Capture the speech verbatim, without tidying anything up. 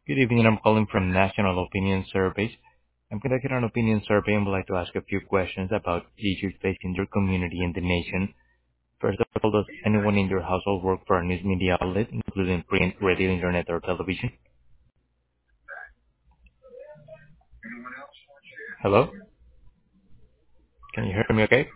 Good evening. I'm calling from National Opinion Surveys. I'm conducting an opinion survey and would like to ask a few questions about issues facing your community and the nation. First of all, does anyone in your household work for a news media outlet, including print, radio, internet, or television? Hello? Can you hear me okay?